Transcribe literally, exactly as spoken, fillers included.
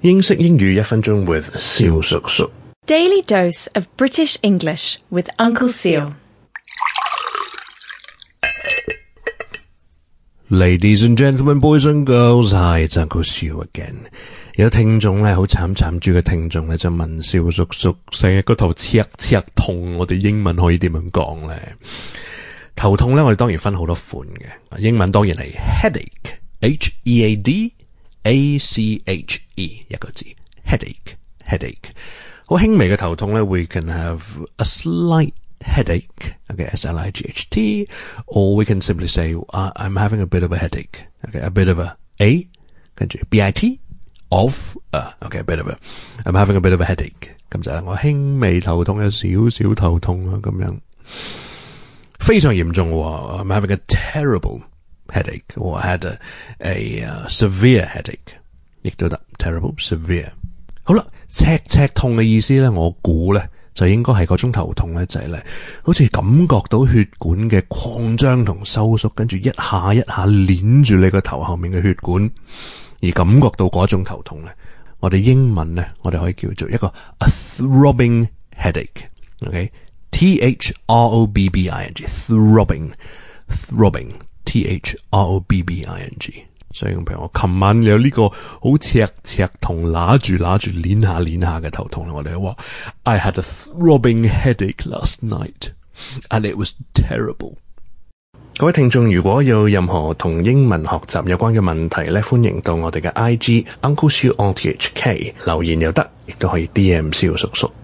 英式英語一分鐘 with 蕭叔叔。 Daily dose of British English with Uncle Seal. Ladies and gentlemen, boys and girls, hi, it's Uncle Seal again. 有聽眾咧，好慘慘豬嘅聽眾咧，就問蕭叔叔，成日個頭赤赤痛，我哋英文可以點樣講咧？頭痛咧，我哋當然分好多款嘅，英文當然係 headache，H E A D A C H E 一個字 headache headache 好輕微嘅頭痛咧 we can have a slight headache okay S L I G H T or we can simply say uh, I'm having a bit of a headache okay a bit of a A 跟住 B I T of uh, okay a bit of a I'm having a bit of a headache 咁就係我輕微頭痛有少少頭痛啊咁樣非常嚴重喎 I'm having a terrible headache or I had a, a uh, severe headache 亦都得 terrible severe 好啦赤赤痛嘅意思咧我估咧就應該係嗰種頭痛咧就係咧好似感覺到血管嘅擴張同收縮跟住一下一下鏈住你個頭後面嘅血管而感覺到嗰種頭痛咧我哋英文咧我哋可以叫做一個 a throbbing headache okay T H R O B B I N G throbbing throbbing T H R O B B I N G 所以譬如我琴晚有呢個好赤赤痛揦住揦住攣下攣下嘅頭痛我哋話 I had a throbbing headache last night and it was terrible 各位聽眾如果有任何同英文學習有關嘅問題咧歡迎到我哋嘅 I G Uncle Siu on T H K 留言又得亦都可以 D M 蕭叔叔